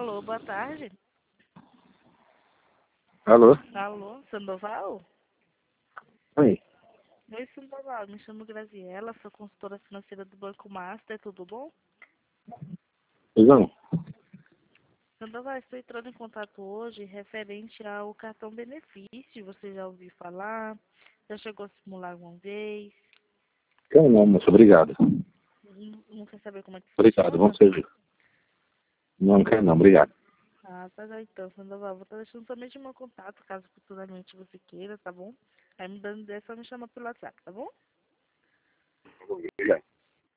Alô, boa tarde. Alô? Alô, Sandoval? Oi. Oi, Sandoval. Me chamo Graziela, sou consultora financeira do Banco Master, tudo bom? Não. Sandoval, estou entrando em contato hoje referente ao cartão benefício. Você já ouviu falar? Já chegou a simular alguma vez? Quero não, moço. Obrigado. Não quer saber como é que Obrigado. funciona? Vamos seguir. Não quero não. Obrigado. Ah, tá já então, Sandoval. Vou estar deixando somente meu contato, caso futuramente você queira, tá bom? Aí mudando dessa, me chama pelo WhatsApp, tá bom? Obrigado.